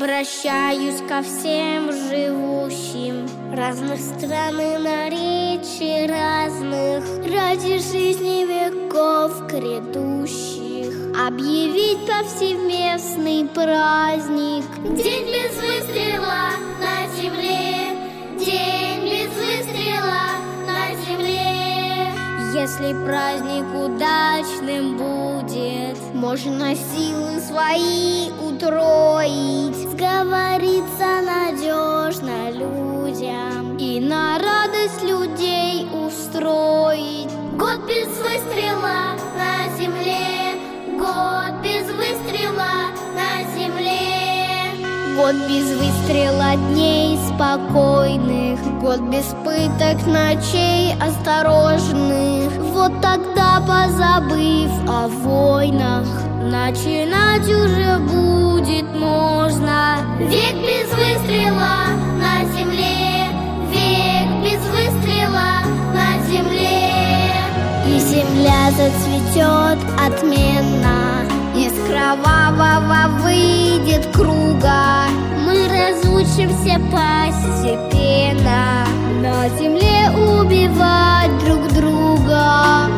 Обращаюсь ко всем живущим разных стран и наречий разных, ради жизни веков грядущих объявить повсеместный праздник. День без выстрела на земле, день без выстрела на земле. Если праздник удачным будет, можно силы свои утроить, сговориться надежно людям и на радость людей устроить. Год без выстрела на земле, год без выстрела на земле. Год без выстрела дней спокойных, год без пыток ночей осторожных. Вот тогда, позабыв о войнах, начинать уже будет можно. Век без выстрела на земле, век без выстрела на земле. И земля зацветет отменно, из кровавого выйдет круга. Мы разучимся постепенно на земле убивать друг друга.